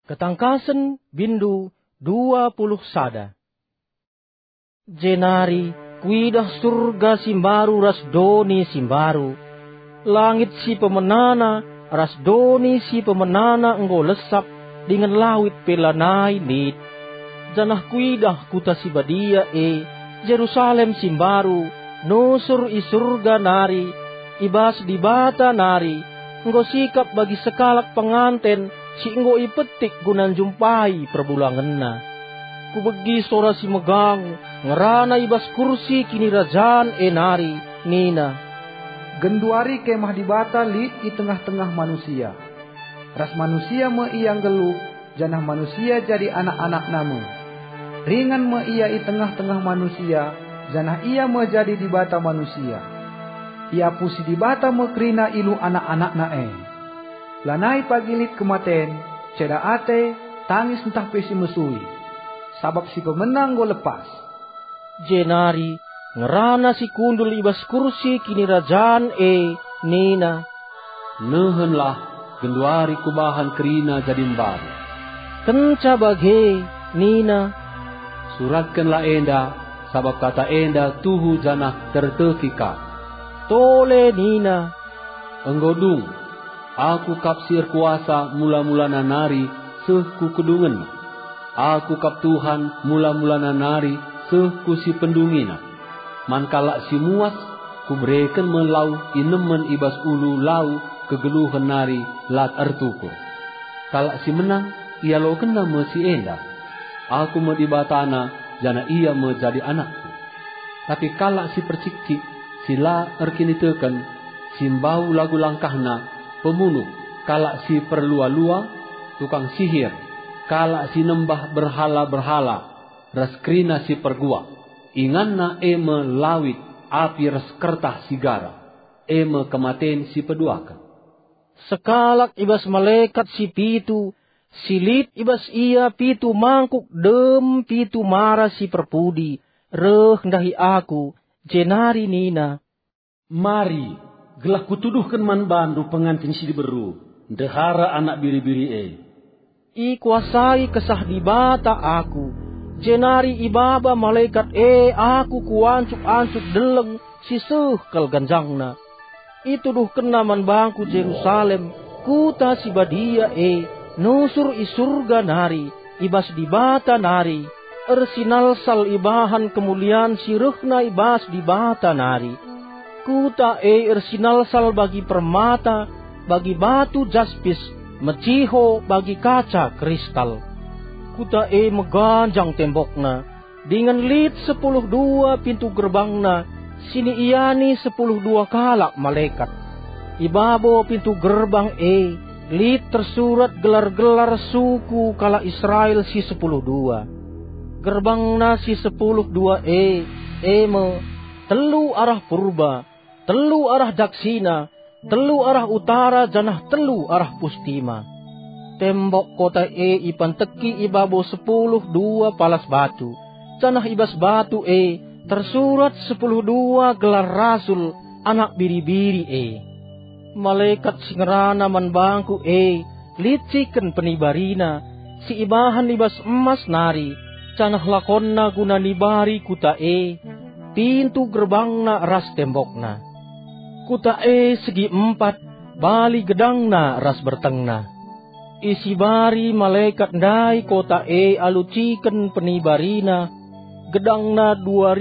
Ketangkasen bindu 20 sada. Jenari kuidah surga simbaru ras doni simbaru. Langit si pemenana ras doni si pemenana enggo lesap dengan lawit pelanai nit. Janah kuidah kuta si badia Jerusalem simbaru nusur i surga nari ibas di bata nari enggo sikap bagi sekalak penganten si enggo ipetik gunan jumpai perbulangenna. Kubegi sora si megang ngerana ibas kursi kini rajaan nari nina. Genduari kemah di bata lit i tengah-tengah manusia. Ras manusia me ia geluh janah manusia jadi anak-anak nama. Ringan me ia i tengah-tengah manusia janah ia me jadi di bata manusia. Ia pusi di bata me kerina ilu anak-anak nae. Lanai pagilit kematen, ceda ate, tangis entah pesi mesui. Sabab si pemenang go lepas. Jenari, ngerana si kundul ibas kursi kini rajaan nina. Nehenlah, genduari kubahan kerina jadi baru. Kenca bage, nina. Suratkanlah enda, sabab kata enda tuhu janah tertekika. Tole nina. Enggodung, aku kapsir kuasa mula-mulana nari sehku kedungen. Aku kap Tuhan mula-mulana nari sehku si pendungina. Mankalak si muas kubreken melau inemen ibas ulu lau kegeluhan nari lat ertukur. Kalak si menang ia lo kena me si enda. Aku me di batana jana ia me jadi anakku. Tapi kalak si percikik sila erkini teken simbau lagu langkahna pemunuh. Kalak si perlua-lua tukang sihir. Kalak si nembah berhala-berhala ras krina si pergua. Inganna eme lawit api ras kertah sigara. Eme kematen si peduakan. Sekalak ibas malaikat si pitu, silit ibas ia pitu mangkuk dem pitu mara si perpudi, reh ndahi aku, jenari nina. Mari, gelah kutuduhkan man bandu pengantin si diberu, dehara anak biri-biri I kuasai kesah di bata aku, jenari ibaba malaikat aku kuancuk-ancuk deleng si sehkel ganjangna. Ituduh kena man bangku Jerusalem, kuta si badia nusur i surga nari, ibas di bata nari, ersinal sal ibahan kemuliaan si rehna ibas di bata nari. Kuta ersinal sal bagi permata, bagi batu jaspis, meciho bagi kaca kristal. Kuta meganjang tembokna, dengan lit 12 pintu gerbangna, sini iani 12 kalak malaikat. Ibabo pintu gerbang lit tersurat gelar-gelar suku kala Israel si 12. Gerbangna si 12 me telu arah purba, telu arah daksina, telu arah utara janah telu arah pustima. Tembok kota ipanteki ibabo 12 palas batu, janah ibas batu tersurat 12 gelar rasul anak biri-biri Malaikat singerana man bangku liciken penibarina, si ibahan libas emas nari, canah lakonna guna nibari kuta pintu gerbangna ras tembokna. Kuta segi 4, bali gedangna ras bertengna. Isi bari malaikat ndai kota aluciken penibarina, gedangna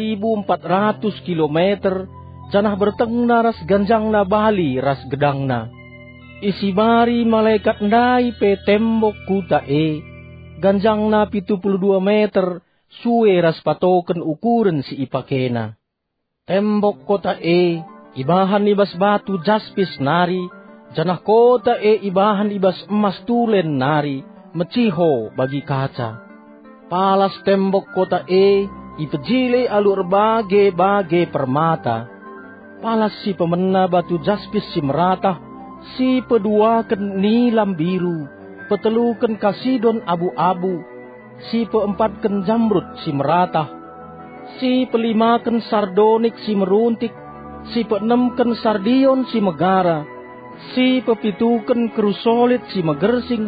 2400 kilometer, janah bertengna ras ganjangna bali ras gedangna. Isi bari malaikat ndai pe tembok kuta ganjangna 72 meter, suwe ras patoken ukuran si ipakena. Tembok kota ibahan ibas batu jaspis nari, janah kota ibahan ibas emas tulen nari, meciho bagi kaca. Palas tembok kota ipejile alur bage-bage permata. Palas si pemena batu jaspis si meratah, si peduaken nilam biru, peteluken kasidon abu-abu, si peempatken jamrut si meratah, si pelimaken sardonik si meruntik, si peenemken sardion si megara, si pepituken krusolit si megersing,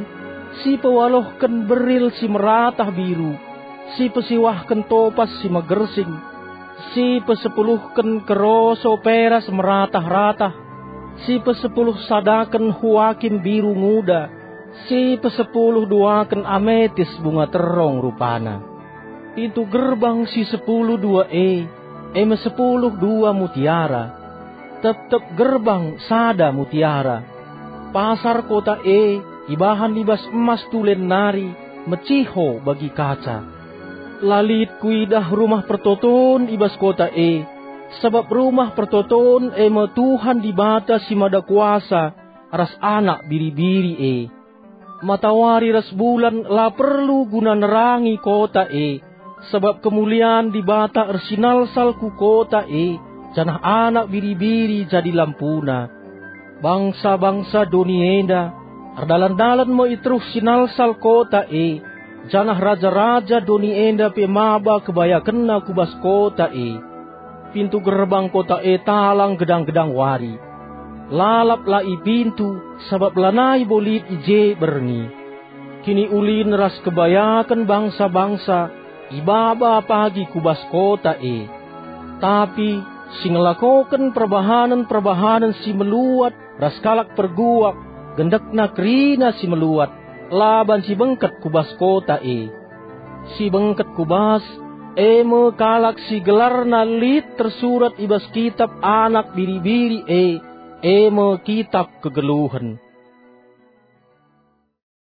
si pewalohken beril si meratah biru, si pesiwahken topas si magersing, si pesepuluhken keroso peras meratah-ratah, si pesepuluh sadaken huakim biru muda, si pesepuluh duaken ametis bunga terong rupana. Pintu gerbang si 10 dua eme 10 dua mutiara, tep gerbang sada mutiara. Pasar kota ibahan libas emas tulen nari, meciho bagi kaca. Lalit kuidah rumah pertoton ibas kota sebab rumah pertoton eme Tuhan di bata si mada kuasa, ras anak biri-biri Matawari ras bulan la perlu guna nerangi kota sebab kemuliaan di bata ersinal salku kota janah anak biri-biri jadi lampuna. Bangsa-bangsa donienda, ardalan-dalan mo itruh sinalsal kota janah raja-raja donienda pemaba kebaya kena kubas kota Pintu gerbang kota talang gedang-gedang wari. Lalap lai pintu, sabab lanai bolit ije berni. Kini ulin ras kebayakan bangsa-bangsa, ibaba pagi kubas kota Tapi, singlakoken perbahanan-perbahanan si meluat, raskalak perguak, gendekna kerina si meluat, laban si bengket kubas kota Si bengket kubas, eme kalak si gelarna lit tersurat ibas kitab anak biri-biri eme kitab kegeluhan.